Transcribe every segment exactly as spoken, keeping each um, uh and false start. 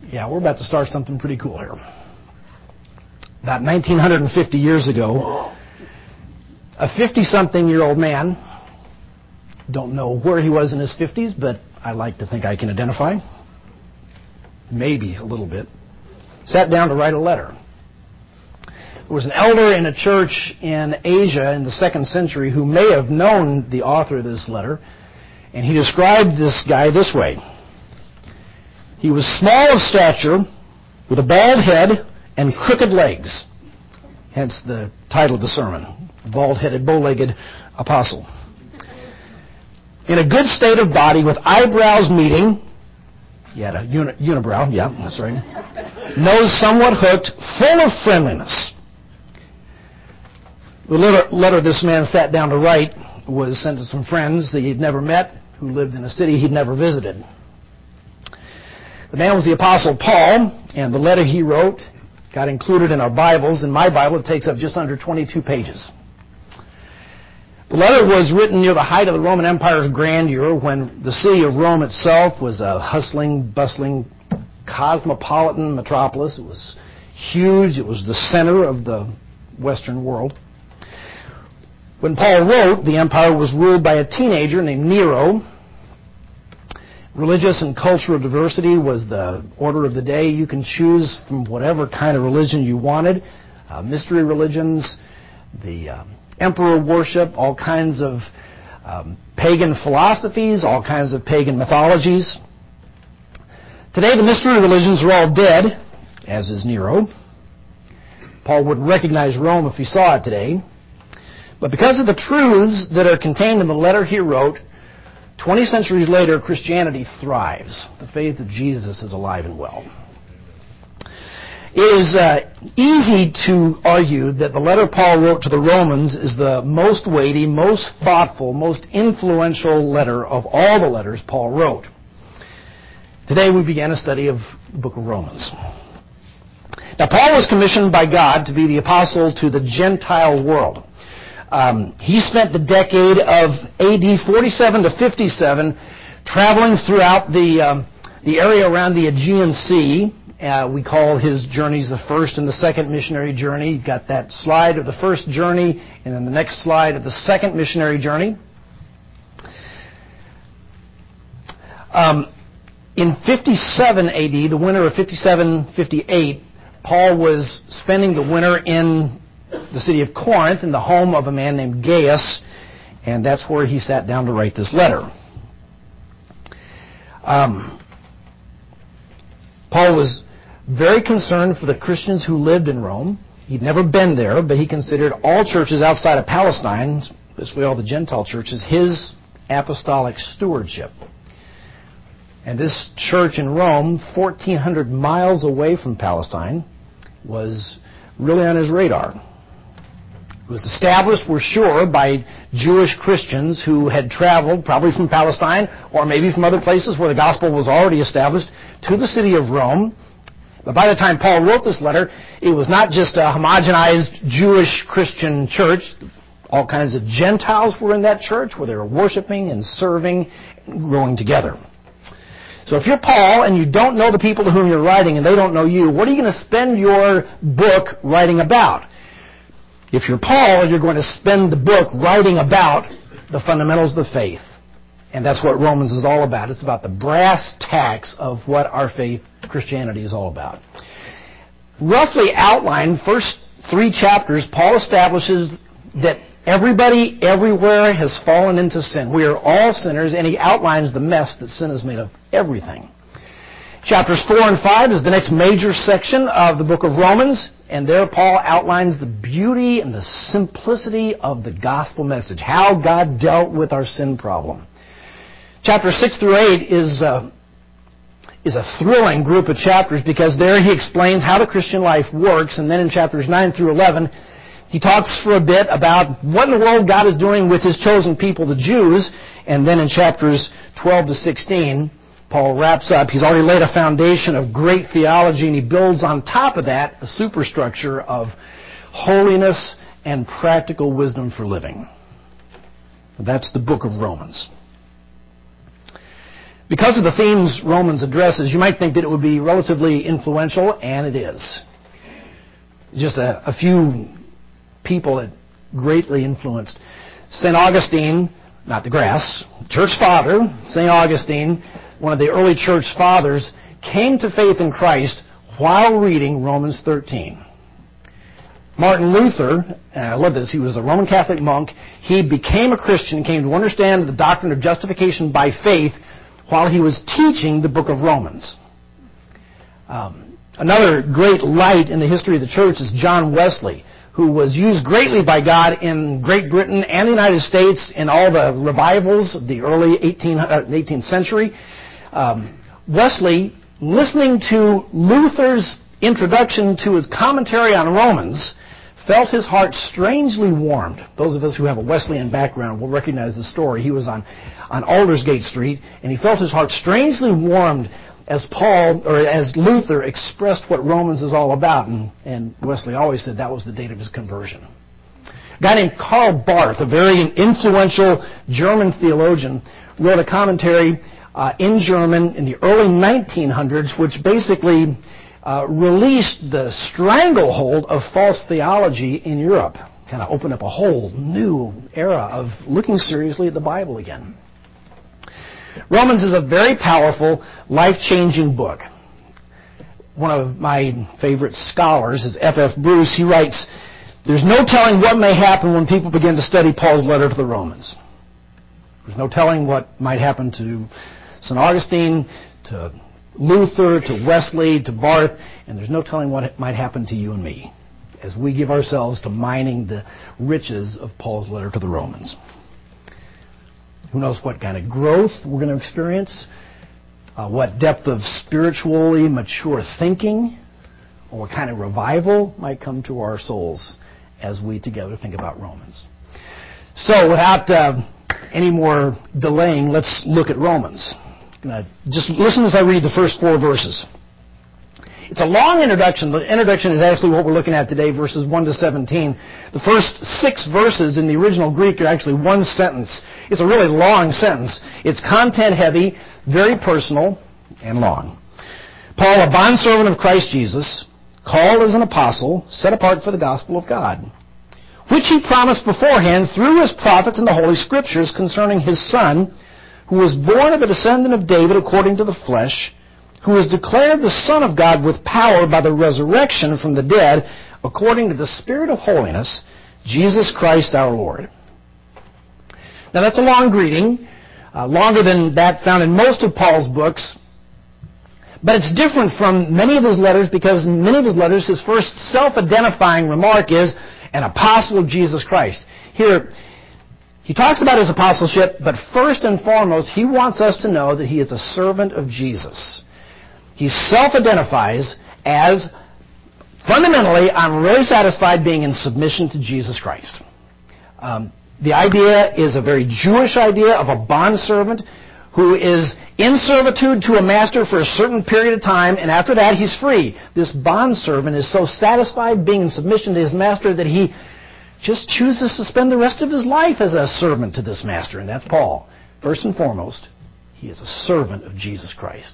Yeah, we're about to start something pretty cool here. About nineteen fifty years ago, a fifty-something-year-old man, don't know where he was in his fifties, but I like to think I can identify, maybe a little bit, sat down to write a letter. There was an elder in a church in Asia in the second century who may have known the author of this letter, and he described this guy this way. He was small of stature, with a bald head and crooked legs. Hence the title of the sermon, Bald-Headed, Bow-Legged Apostle. In a good state of body, with eyebrows meeting, he had a uni- unibrow, yeah, that's right, nose somewhat hooked, full of friendliness. The letter, letter this man sat down to write was sent to some friends that he'd never met, who lived in a city he'd never visited. The man was the Apostle Paul, and the letter he wrote got included in our Bibles. In my Bible, it takes up just under twenty-two pages. The letter was written near the height of the Roman Empire's grandeur, when the city of Rome itself was a hustling, bustling, cosmopolitan metropolis. It was huge. It was the center of the Western world. When Paul wrote, the empire was ruled by a teenager named Nero. Religious and cultural diversity was the order of the day. You can choose from whatever kind of religion you wanted. Uh, mystery religions, the uh, emperor worship, all kinds of um, pagan philosophies, all kinds of pagan mythologies. Today the mystery religions are all dead, as is Nero. Paul wouldn't recognize Rome if he saw it today. But because of the truths that are contained in the letter he wrote, twenty centuries later, Christianity thrives. The faith of Jesus is alive and well. It is uh, easy to argue that the letter Paul wrote to the Romans is the most weighty, most thoughtful, most influential letter of all the letters Paul wrote. Today we began a study of the book of Romans. Now, Paul was commissioned by God to be the apostle to the Gentile world. Um, he spent the decade of A D forty-seven to fifty-seven traveling throughout the um, the area around the Aegean Sea. Uh, we call his journeys the first and the second missionary journey. You've got that slide of the first journey, and then the next slide of the second missionary journey. Um, in fifty-seven A D, the winter of fifty-seven fifty-eight, Paul was spending the winter in the city of Corinth, in the home of a man named Gaius, and that's where he sat down to write this letter. Um, Paul was very concerned for the Christians who lived in Rome. He'd never been there, but he considered all churches outside of Palestine, basically all the Gentile churches, his apostolic stewardship. And this church in Rome, fourteen hundred miles away from Palestine, was really on his radar. It was established, we're sure, by Jewish Christians who had traveled, probably from Palestine or maybe from other places where the gospel was already established, to the city of Rome. But by the time Paul wrote this letter, it was not just a homogenized Jewish Christian church. All kinds of Gentiles were in that church where they were worshiping and serving and growing together. So if you're Paul and you don't know the people to whom you're writing and they don't know you, what are you going to spend your book writing about? If you're Paul, you're going to spend the book writing about the fundamentals of the faith. And that's what Romans is all about. It's about the brass tacks of what our faith, Christianity, is all about. Roughly outlined, first three chapters, Paul establishes that everybody everywhere has fallen into sin. We are all sinners, and he outlines the mess that sin has made of everything. Chapters four and five is the next major section of the book of Romans, and there Paul outlines the beauty and the simplicity of the gospel message, how God dealt with our sin problem. Chapters six through eight is, uh, is a thrilling group of chapters because there he explains how the Christian life works, and then in chapters nine through eleven, he talks for a bit about what in the world God is doing with his chosen people, the Jews, and then in chapters twelve to sixteen, Paul wraps up. He's already laid a foundation of great theology, and he builds on top of that a superstructure of holiness and practical wisdom for living. That's the book of Romans. Because of the themes Romans addresses, you might think that it would be relatively influential, and it is. Just a, a few people that greatly influenced. Saint Augustine, not the grass, church father, Saint Augustine, one of the early church fathers, came to faith in Christ while reading Romans thirteen. Martin Luther, and I love this, he was a Roman Catholic monk. He became a Christian, came to understand the doctrine of justification by faith while he was teaching the book of Romans. Um, another great light in the history of the church is John Wesley, who was used greatly by God in Great Britain and the United States in all the revivals of the early eighteenth century. Um, Wesley, listening to Luther's introduction to his commentary on Romans, felt his heart strangely warmed. Those of us who have a Wesleyan background will recognize the story. He was on, on Aldersgate Street, and he felt his heart strangely warmed as Paul, or as Luther expressed what Romans is all about. And, and Wesley always said that was the date of his conversion. A guy named Karl Barth, a very influential German theologian, wrote a commentary uh, in German in the early nineteen hundreds, which basically Uh, released the stranglehold of false theology in Europe. Kind of opened up a whole new era of looking seriously at the Bible again. Romans is a very powerful, life-changing book. One of my favorite scholars is F F Bruce. He writes, "There's no telling what may happen when people begin to study Paul's letter to the Romans. There's no telling what might happen to Saint Augustine, to Luther, to Wesley, to Barth, and there's no telling what might happen to you and me as we give ourselves to mining the riches of Paul's letter to the Romans. Who knows what kind of growth we're going to experience, uh, what depth of spiritually mature thinking, or what kind of revival might come to our souls as we together think about Romans. So without uh, any more delaying, let's look at Romans. Uh, just listen as I read the first four verses. It's a long introduction. The introduction is actually what we're looking at today, verses one to seventeen. The first six verses in the original Greek are actually one sentence. It's a really long sentence. It's content-heavy, very personal, and long. Paul, a bondservant of Christ Jesus, called as an apostle, set apart for the gospel of God, which he promised beforehand through his prophets in the Holy Scriptures concerning his Son, who was born of a descendant of David according to the flesh, who was declared the Son of God with power by the resurrection from the dead, according to the Spirit of holiness, Jesus Christ our Lord." Now that's a long greeting, uh, longer than that found in most of Paul's books, but it's different from many of his letters because in many of his letters his first self-identifying remark is, "an apostle of Jesus Christ." Here, he talks about his apostleship, but first and foremost, he wants us to know that he is a servant of Jesus. He self-identifies as, fundamentally, I'm really satisfied being in submission to Jesus Christ. Um, the idea is a very Jewish idea of a bondservant who is in servitude to a master for a certain period of time, and after that he's free. This bondservant is so satisfied being in submission to his master that he just chooses to spend the rest of his life as a servant to this master, and that's Paul. First and foremost, he is a servant of Jesus Christ.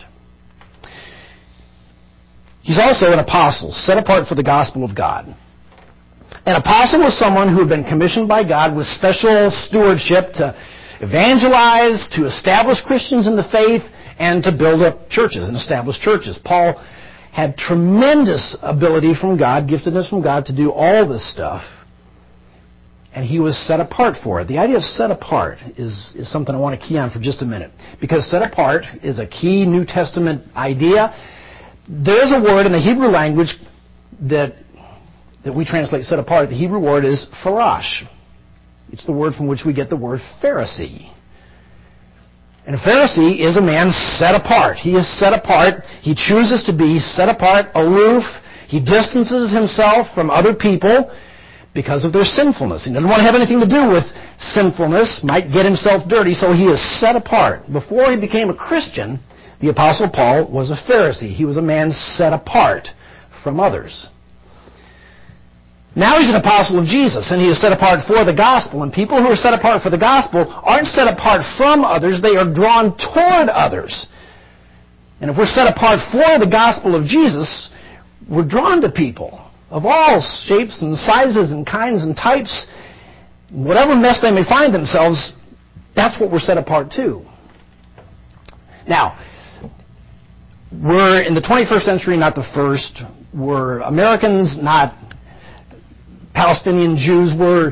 He's also an apostle, set apart for the gospel of God. An apostle was someone who had been commissioned by God with special stewardship to evangelize, to establish Christians in the faith, and to build up churches and establish churches. Paul had tremendous ability from God, giftedness from God, to do all this stuff. And he was set apart for it. The idea of set apart is, is something I want to key on for just a minute. Because set apart is a key New Testament idea. There's a word in the Hebrew language that, that we translate set apart. The Hebrew word is farash. It's the word from which we get the word Pharisee. And a Pharisee is a man set apart. He is set apart. He chooses to be set apart, aloof. He distances himself from other people because of their sinfulness. He doesn't want to have anything to do with sinfulness, might get himself dirty, so he is set apart. Before he became a Christian, the Apostle Paul was a Pharisee. He was a man set apart from others. Now he's an apostle of Jesus, and he is set apart for the gospel. And people who are set apart for the gospel aren't set apart from others, they are drawn toward others. And if we're set apart for the gospel of Jesus, we're drawn to people of all shapes and sizes and kinds and types. Whatever mess they may find themselves, that's what we're set apart to. Now, we're in the twenty-first century, not the first. We're Americans, not Palestinian Jews. We're,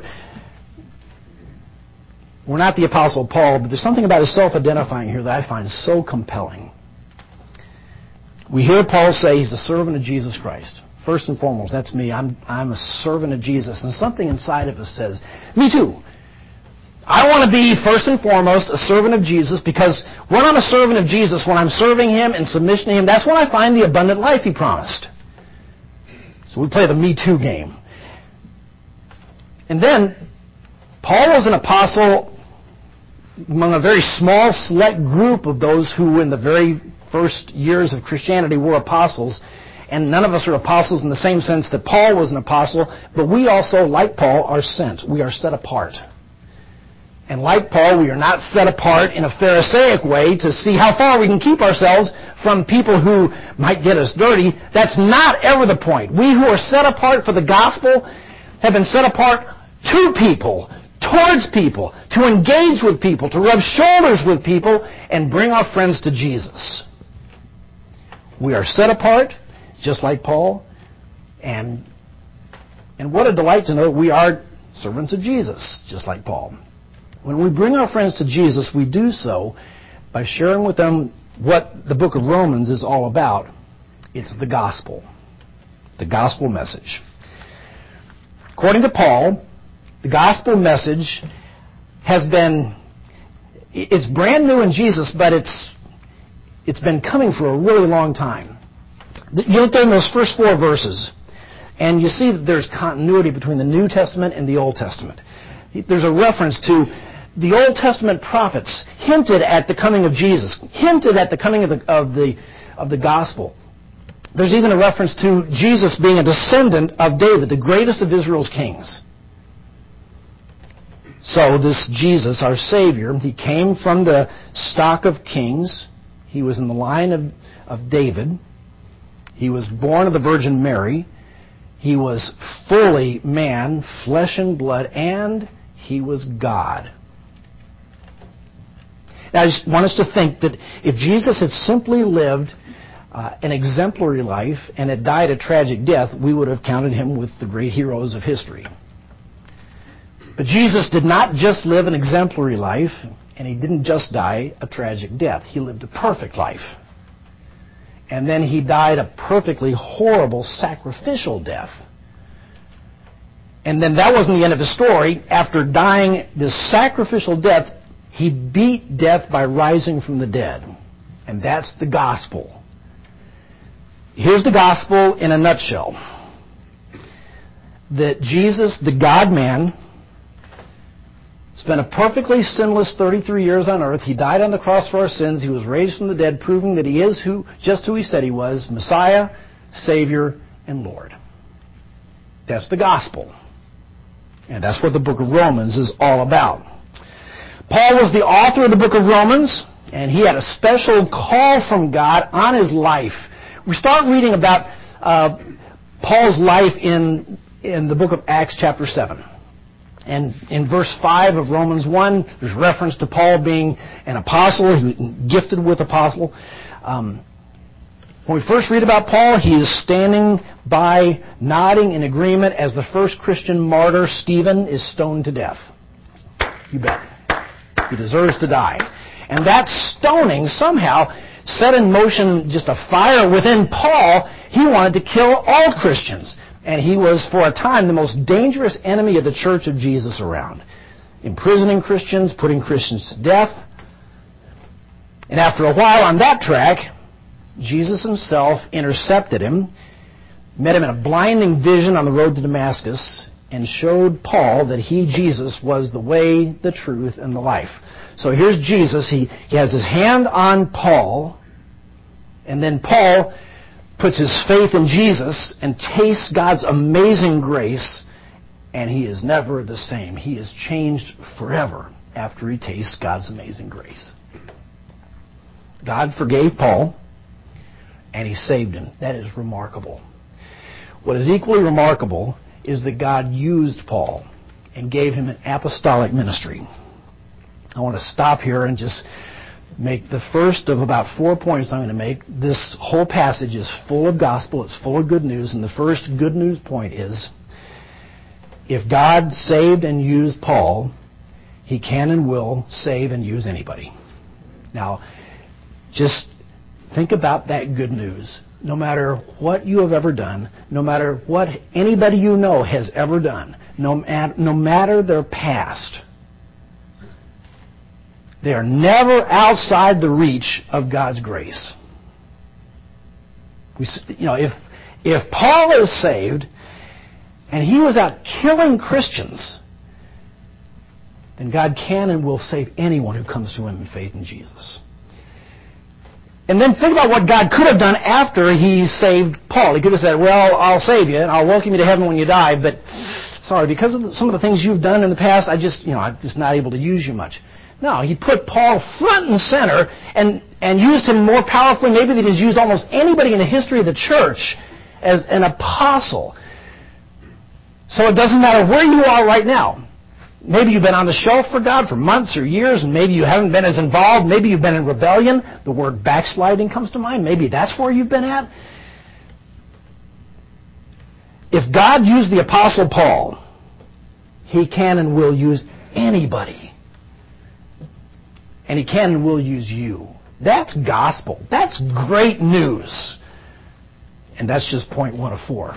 we're not the Apostle Paul, but there's something about his self-identifying here that I find so compelling. We hear Paul say he's a servant of Jesus Christ. First and foremost, that's me. I'm, I'm a servant of Jesus. And something inside of us says, me too. I want to be, first and foremost, a servant of Jesus, because when I'm a servant of Jesus, when I'm serving Him in submission to Him, that's when I find the abundant life He promised. So we play the me too game. And then, Paul was an apostle among a very small, select group of those who in the very first years of Christianity were apostles. And none of us are apostles in the same sense that Paul was an apostle, but we also, like Paul, are sent. We are set apart. And like Paul, we are not set apart in a Pharisaic way to see how far we can keep ourselves from people who might get us dirty. That's not ever the point. We who are set apart for the gospel have been set apart to people, towards people, to engage with people, to rub shoulders with people, and bring our friends to Jesus. We are set apart, just like Paul, and, and what a delight to know we are servants of Jesus, just like Paul. When we bring our friends to Jesus, we do so by sharing with them what the book of Romans is all about. It's the gospel, the gospel message. According to Paul, the gospel message has been, it's brand new in Jesus, but it's it's been coming for a really long time. You look in those first four verses, and you see that there's continuity between the New Testament and the Old Testament. There's a reference to the Old Testament prophets hinted at the coming of Jesus, hinted at the coming of the of the of the gospel. There's even a reference to Jesus being a descendant of David, the greatest of Israel's kings. So this Jesus, our Savior, He came from the stock of kings. He was in the line of, of David. He was born of the Virgin Mary. He was fully man, flesh and blood, and He was God. Now, I just want us to think that if Jesus had simply lived uh, an exemplary life and had died a tragic death, we would have counted Him with the great heroes of history. But Jesus did not just live an exemplary life, and He didn't just die a tragic death. He lived a perfect life. And then He died a perfectly horrible sacrificial death. And then that wasn't the end of His story. After dying this sacrificial death, He beat death by rising from the dead. And that's the gospel. Here's the gospel in a nutshell. That Jesus, the God-man, spent a perfectly sinless thirty-three years on earth. He died on the cross for our sins. He was raised from the dead, proving that He is who, just who He said He was, Messiah, Savior, and Lord. That's the gospel. And that's what the book of Romans is all about. Paul was the author of the book of Romans, and he had a special call from God on his life. We start reading about uh, Paul's life in, in the book of Acts chapter seven. And in verse five of Romans one, there's reference to Paul being an apostle, he was gifted with apostle. Um, when we first read about Paul, he is standing by, nodding in agreement as the first Christian martyr, Stephen, is stoned to death. You bet. He deserves to die. And that stoning somehow set in motion just a fire within Paul. He wanted to kill all Christians. And he was, for a time, the most dangerous enemy of the church of Jesus around. Imprisoning Christians, putting Christians to death. And after a while on that track, Jesus Himself intercepted him, met him in a blinding vision on the road to Damascus, and showed Paul that He, Jesus, was the way, the truth, and the life. So here's Jesus. He, he has His hand on Paul, and then Paul puts his faith in Jesus and tastes God's amazing grace and he is never the same. He is changed forever after he tastes God's amazing grace. God forgave Paul, and he saved him. That is remarkable. What is equally remarkable is that God used Paul and gave him an apostolic ministry. I want to stop here and just make the first of about four points I'm going to make. This whole passage is full of gospel. It's full of good news. And the first good news point is, if God saved and used Paul, he can and will save and use anybody. Now, just think about that good news. No matter what you have ever done, no matter what anybody you know has ever done, no, no matter their past, they are never outside the reach of God's grace. We, you know, if if Paul is saved and he was out killing Christians, then God can and will save anyone who comes to him in faith in Jesus. And then think about what God could have done after he saved Paul. He could have said, well, I'll save you and I'll welcome you to heaven when you die, but sorry, because of the, some of the things you've done in the past, I just, you know, I'm just not able to use you much. No, he put Paul front and center and, and used him more powerfully maybe than he's used almost anybody in the history of the church as an apostle. So it doesn't matter where you are right now. Maybe you've been on the shelf for God for months or years, and maybe you haven't been as involved. Maybe you've been in rebellion. The word backsliding comes to mind. Maybe that's where you've been at. If God used the Apostle Paul, he can and will use anybody. And he can and will use you. That's gospel. That's great news. And that's just point one of four.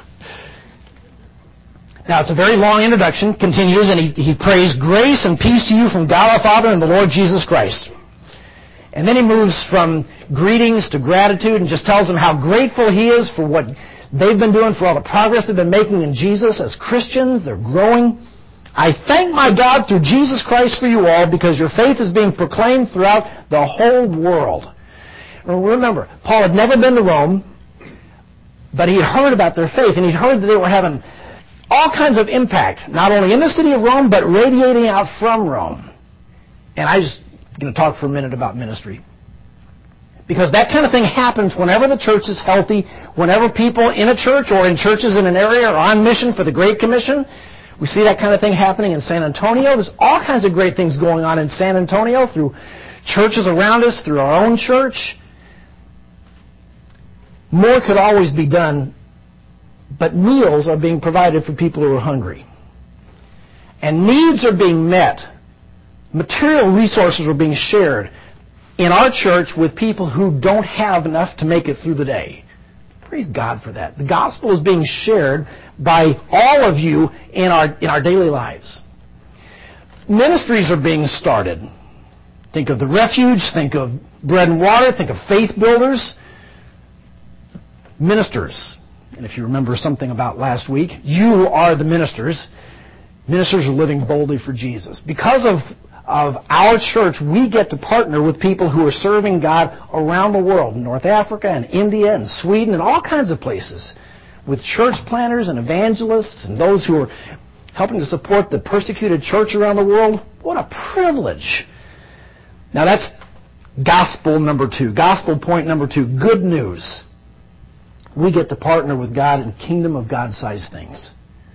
Now, it's a very long introduction, continues, and he, he prays grace and peace to you from God our Father and the Lord Jesus Christ. And then he moves from greetings to gratitude and just tells them how grateful he is for what they've been doing, for all the progress they've been making in Jesus as Christians. They're growing. I thank my God through Jesus Christ for you all, because your faith is being proclaimed throughout the whole world. Remember, Paul had never been to Rome, but he had heard about their faith, and he'd heard that they were having all kinds of impact, not only in the city of Rome, but radiating out from Rome. And I'm just going to talk for a minute about ministry. Because that kind of thing happens whenever the church is healthy, whenever people in a church or in churches in an area are on mission for the Great Commission. We see that kind of thing happening in San Antonio. There's all kinds of great things going on in San Antonio through churches around us, through our own church. More could always be done. But meals are being provided for people who are hungry. And needs are being met. Material resources are being shared in our church with people who don't have enough to make it through the day. Praise God for that. The gospel is being shared by all of you in our, in our daily lives. Ministries are being started. Think of the Refuge, think of Bread and Water, think of Faith Builders. Ministers. And if you remember something about last week, you are the ministers. Ministers are living boldly for Jesus. Because of, of our church, we get to partner with people who are serving God around the world, in North Africa and India and Sweden and all kinds of places, with church planners and evangelists and those who are helping to support the persecuted church around the world. What a privilege. Now that's gospel number two. Gospel point number two, good news. We get to partner with God in kingdom of God-sized things.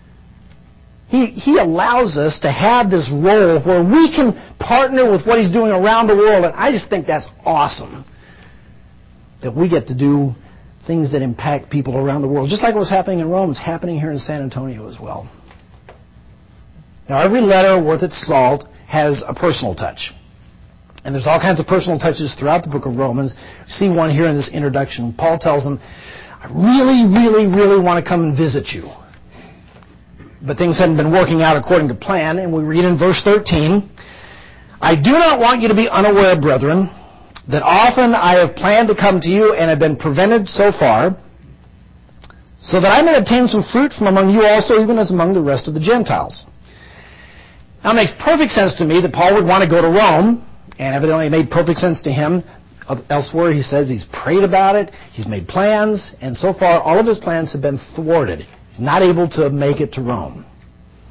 He, he allows us to have this role where we can partner with what He's doing around the world, and I just think that's awesome. That we get to do things that impact people around the world. Just like what was happening in Rome, it's happening here in San Antonio as well. Now, every letter worth its salt has a personal touch. And there's all kinds of personal touches throughout the book of Romans. We see one here in this introduction. Paul tells them, I really, really, really want to come and visit you. But things hadn't been working out according to plan. And we read in verse thirteen, I do not want you to be unaware, brethren, that often I have planned to come to you and have been prevented so far, so that I may obtain some fruit from among you also, even as among the rest of the Gentiles. Now it makes perfect sense to me that Paul would want to go to Rome, and evidently it made perfect sense to him. Elsewhere, he says he's prayed about it, he's made plans, and so far all of his plans have been thwarted. He's not able to make it to Rome.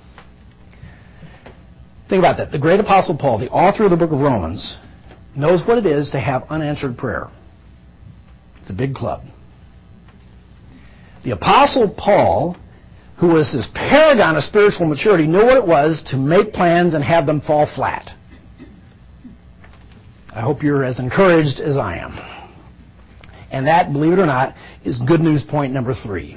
Think about that. The great Apostle Paul, the author of the book of Romans, knows what it is to have unanswered prayer. It's a big club. The Apostle Paul, who was this paragon of spiritual maturity, knew what it was to make plans and have them fall flat. I hope you're as encouraged as I am. And that, believe it or not, is good news point number three.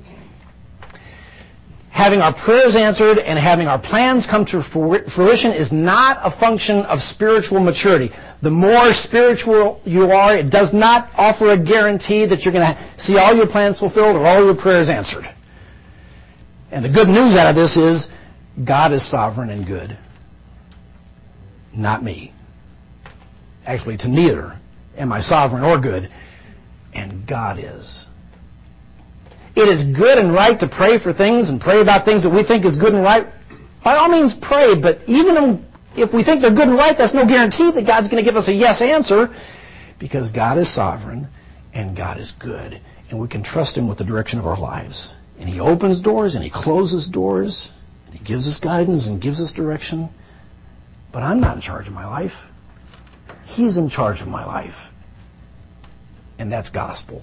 Having our prayers answered and having our plans come to fruition is not a function of spiritual maturity. The more spiritual you are, it does not offer a guarantee that you're going to see all your plans fulfilled or all your prayers answered. And the good news out of this is God is sovereign and good. Not me. Actually, to neither am I sovereign or good. And God is. It is good and right to pray for things and pray about things that we think is good and right. By all means, pray, but even if we think they're good and right, that's no guarantee that God's going to give us a yes answer, because God is sovereign and God is good, and we can trust Him with the direction of our lives. And He opens doors and He closes doors, and He gives us guidance and gives us direction. But I'm not in charge of my life. He's in charge of my life. And that's gospel.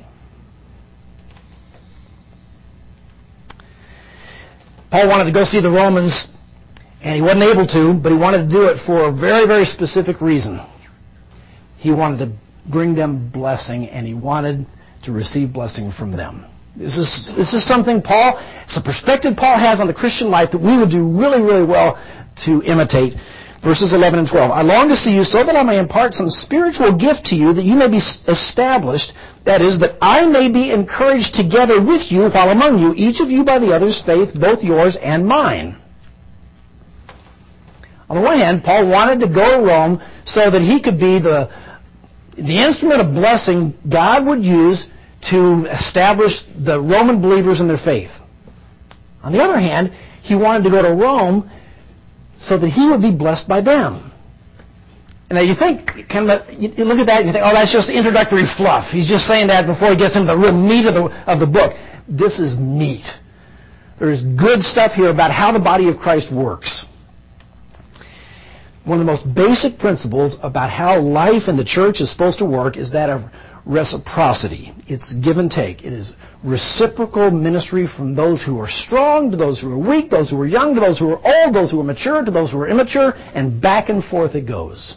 Paul wanted to go see the Romans, and he wasn't able to, but he wanted to do it for a very, very specific reason. He wanted to bring them blessing, and he wanted to receive blessing from them. This is, this is something Paul, it's a perspective Paul has on the Christian life that we would do really, really well to imitate. Verses eleven and twelve. I long to see you so that I may impart some spiritual gift to you, that you may be established. That is, that I may be encouraged together with you while among you, each of you by the other's faith, both yours and mine. On the one hand, Paul wanted to go to Rome so that he could be the, the instrument of blessing God would use to establish the Roman believers in their faith. On the other hand, he wanted to go to Rome so that he would be blessed by them. And now you think, kind of, you look at that and you think, oh, that's just introductory fluff. He's just saying that before he gets into the real meat of the, of the book. This is meat. There's good stuff here about how the body of Christ works. One of the most basic principles about how life in the church is supposed to work is that of reciprocity. It's give and take. It is reciprocal ministry from those who are strong to those who are weak, those who are young to those who are old, those who are mature to those who are immature, and back and forth it goes.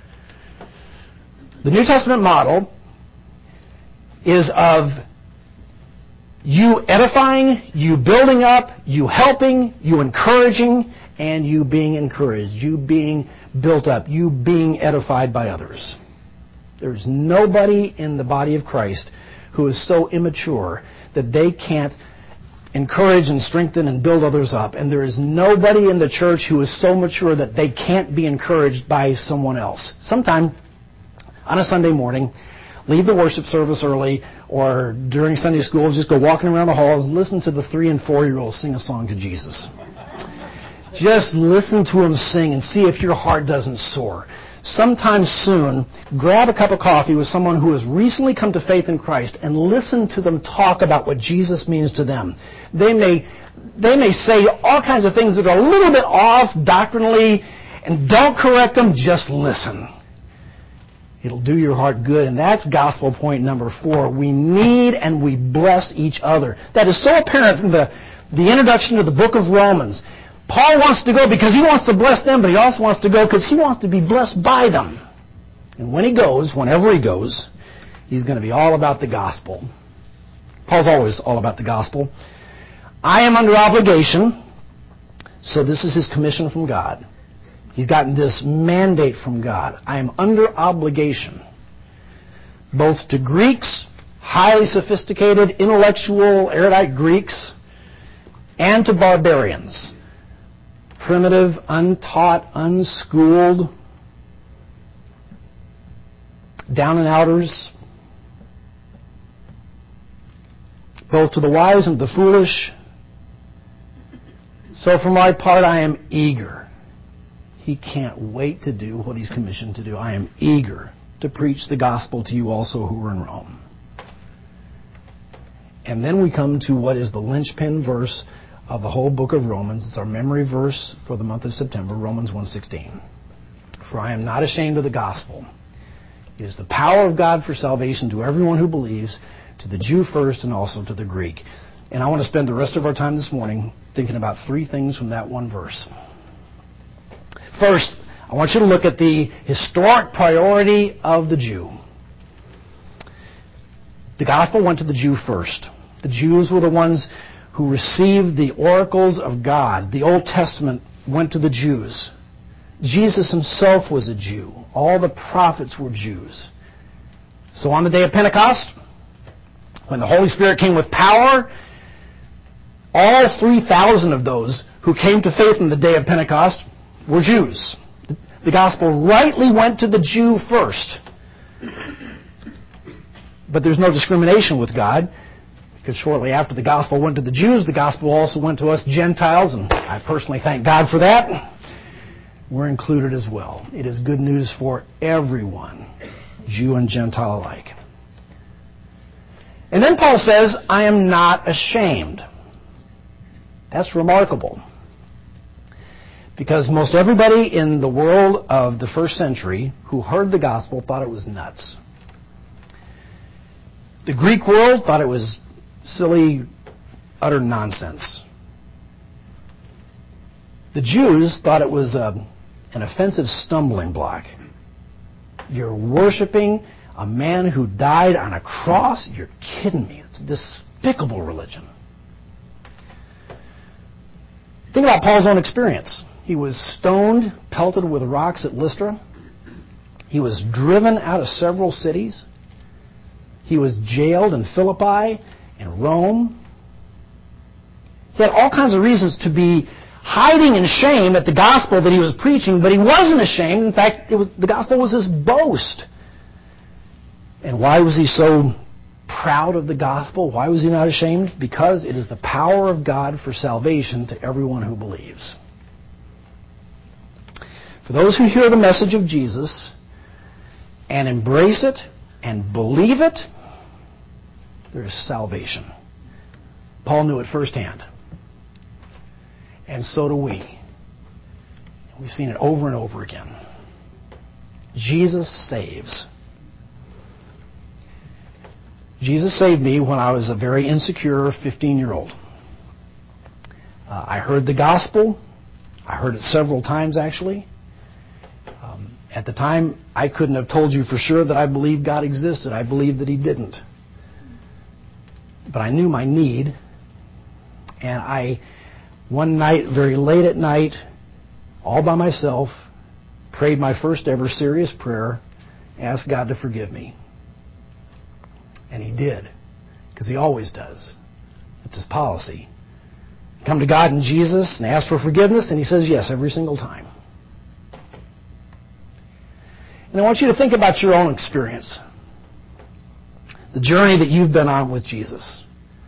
The New Testament model is of you edifying, you building up, you helping, you encouraging, and you being encouraged, you being built up, you being edified by others. There's nobody in the body of Christ who is so immature that they can't encourage and strengthen and build others up. And there is nobody in the church who is so mature that they can't be encouraged by someone else. Sometime on a Sunday morning, leave the worship service early, or during Sunday school, just go walking around the halls, listen to the three and four-year-olds sing a song to Jesus. Just listen to them sing and see if your heart doesn't soar. Sometime soon, grab a cup of coffee with someone who has recently come to faith in Christ and listen to them talk about what Jesus means to them. They may, they may say all kinds of things that are a little bit off doctrinally, and don't correct them, just listen. It'll do your heart good, and that's gospel point number four. We need and we bless each other. That is so apparent from the, the introduction to the book of Romans. Paul wants to go because he wants to bless them, but he also wants to go because he wants to be blessed by them. And when he goes, whenever he goes, he's going to be all about the gospel. Paul's always all about the gospel. I am under obligation, so this is his commission from God. He's gotten this mandate from God. I am under obligation, both to Greeks, highly sophisticated, intellectual, erudite Greeks, and to barbarians. Primitive, untaught, unschooled, down and outers, both to the wise and the foolish. So for my part, I am eager. He can't wait to do what he's commissioned to do. I am eager to preach the gospel to you also who are in Rome. And then we come to what is the linchpin verse of the whole book of Romans. It's our memory verse for the month of September, Romans one sixteen. For I am not ashamed of the gospel. It is the power of God for salvation to everyone who believes, to the Jew first and also to the Greek. And I want to spend the rest of our time this morning thinking about three things from that one verse. First, I want you to look at the historic priority of the Jew. The gospel went to the Jew first. The Jews were the ones who received the oracles of God. The Old Testament went to the Jews. Jesus himself was a Jew. All the prophets were Jews. So on the day of Pentecost, when the Holy Spirit came with power, all three thousand of those who came to faith on the day of Pentecost were Jews. The gospel rightly went to the Jew first. But there's no discrimination with God, because shortly after the gospel went to the Jews, the gospel also went to us Gentiles, and I personally thank God for that. We're included as well. It is good news for everyone, Jew and Gentile alike. And then Paul says, I am not ashamed. That's remarkable. Because most everybody in the world of the first century who heard the gospel thought it was nuts. The Greek world thought it was silly, utter nonsense. The Jews thought it was a, an offensive stumbling block. You're worshiping a man who died on a cross? You're kidding me. It's a despicable religion. Think about Paul's own experience. He was stoned, pelted with rocks at Lystra. He was driven out of several cities. He was jailed in Philippi and Rome. He had all kinds of reasons to be hiding in shame at the gospel that he was preaching, but he wasn't ashamed. In fact, it was, the gospel was his boast. And why was he so proud of the gospel? Why was he not ashamed? Because it is the power of God for salvation to everyone who believes. For those who hear the message of Jesus and embrace it and believe it, there is salvation. Paul knew it firsthand. And so do we. We've seen it over and over again. Jesus saves. Jesus saved me when I was a very insecure fifteen-year-old. Uh, I heard the gospel. I heard it several times, actually. Um, at the time, I couldn't have told you for sure that I believed God existed. I believed that He didn't. But I knew my need. And I, one night, very late at night, all by myself, prayed my first ever serious prayer, asked God to forgive me. And He did, because He always does. It's His policy. Come to God in Jesus and ask for forgiveness, and He says yes every single time. And I want you to think about your own experience, the journey that you've been on with Jesus.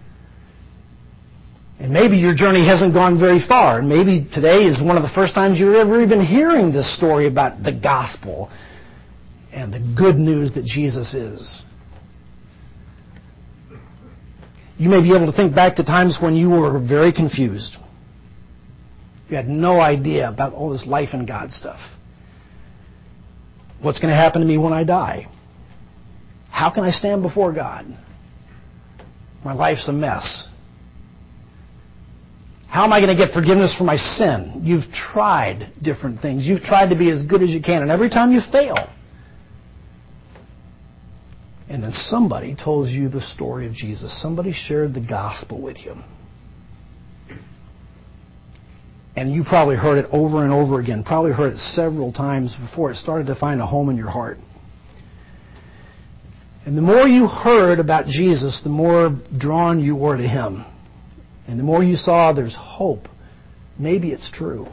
And maybe your journey hasn't gone very far. Maybe today is one of the first times you've ever even hearing this story about the gospel and the good news that Jesus is. You may be able to think back to times when you were very confused. You had no idea about all this life and God stuff. What's going to happen to me when I die? How can I stand before God? My life's a mess. How am I going to get forgiveness for my sin? You've tried different things. You've tried to be as good as you can, and every time you fail. And then somebody told you the story of Jesus. Somebody shared the gospel with you. And you probably heard it over and over again. Probably heard it several times before it started to find a home in your heart. And the more you heard about Jesus, the more drawn you were to Him. And the more you saw there's hope. Maybe it's true.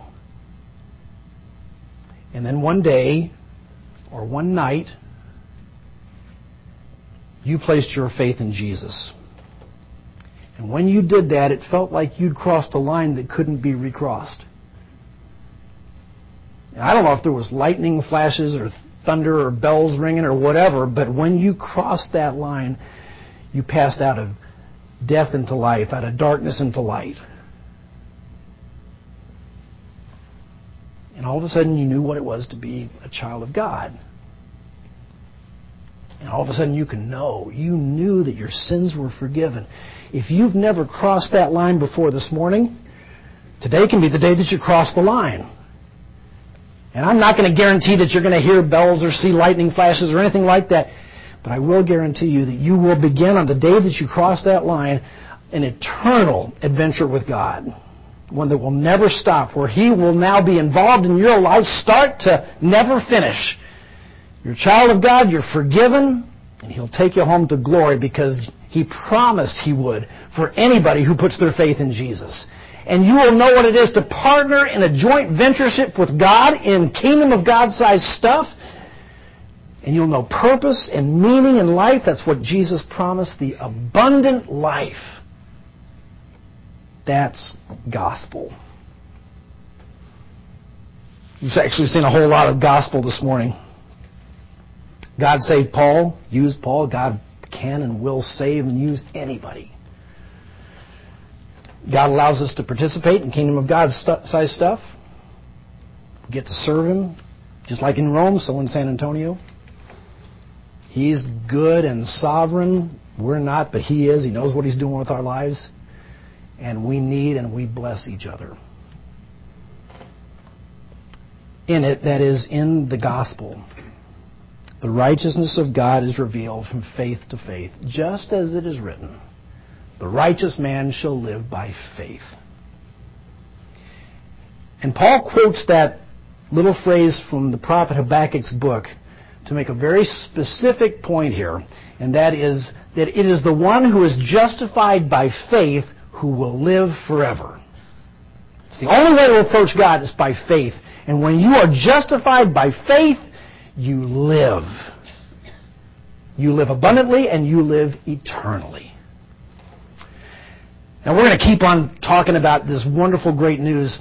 And then one day, or one night, you placed your faith in Jesus. And when you did that, it felt like you'd crossed a line that couldn't be recrossed. And I don't know if there was lightning flashes or thunder or bells ringing or whatever, but when you crossed that line, you passed out of death into life, out of darkness into light. And all of a sudden you knew what it was to be a child of God. And all of a sudden you can know. You knew that your sins were forgiven. If you've never crossed that line before this morning, today can be the day that you cross the line. And I'm not going to guarantee that you're going to hear bells or see lightning flashes or anything like that. But I will guarantee you that you will begin on the day that you cross that line an eternal adventure with God. One that will never stop, where He will now be involved in your life, start to never finish. You're a child of God, you're forgiven, and He'll take you home to glory because He promised He would for anybody who puts their faith in Jesus. And you will know what it is to partner in a joint ventureship with God in kingdom of God-sized stuff. And you'll know purpose and meaning in life. That's what Jesus promised, the abundant life. That's gospel. You've actually seen a whole lot of gospel this morning. God saved Paul, used Paul. God can and will save and use anybody. God allows us to participate in kingdom of God-sized stuff. We get to serve Him, just like in Rome, so in San Antonio. He's good and sovereign. We're not, but He is. He knows what He's doing with our lives. And we need and we bless each other. In it, that is, in the gospel, the righteousness of God is revealed from faith to faith, just as it is written, the righteous man shall live by faith. And Paul quotes that little phrase from the prophet Habakkuk's book to make a very specific point here, and that is that it is the one who is justified by faith who will live forever. It's the only way to approach God is by faith. And when you are justified by faith, you live. You live abundantly and you live eternally. Now we're going to keep on talking about this wonderful, great news.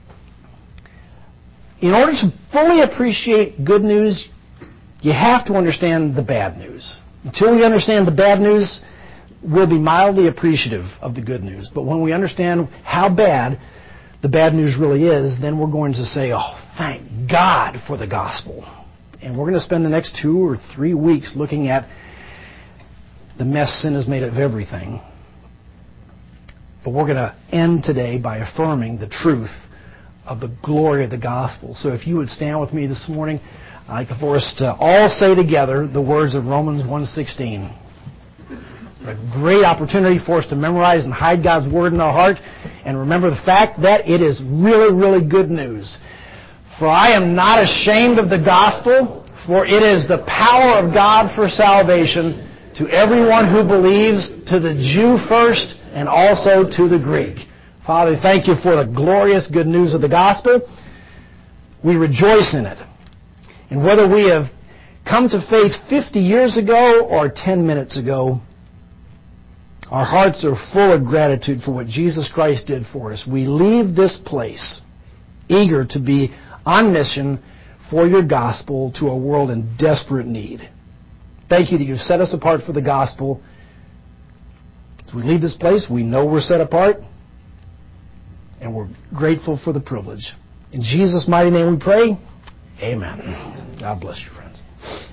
In order to fully appreciate good news, you have to understand the bad news. Until we understand the bad news, we'll be mildly appreciative of the good news. But when we understand how bad the bad news really is, then we're going to say, oh, thank God for the gospel. And we're going to spend the next two or three weeks looking at the mess sin has made of everything. But we're going to end today by affirming the truth of the glory of the gospel. So if you would stand with me this morning, I'd like for us to all say together the words of Romans one sixteen. A great opportunity for us to memorize and hide God's Word in our heart and remember the fact that it is really, really good news. For I am not ashamed of the gospel, for it is the power of God for salvation to everyone who believes, to the Jew first and also to the Greek. Father, thank you for the glorious good news of the gospel. We rejoice in it. And whether we have come to faith fifty years ago or ten minutes ago, our hearts are full of gratitude for what Jesus Christ did for us. We leave this place eager to be on mission for your gospel to a world in desperate need. Thank you that you've set us apart for the gospel. As we leave this place, we know we're set apart, and we're grateful for the privilege. In Jesus' mighty name we pray, amen. God bless you, friends.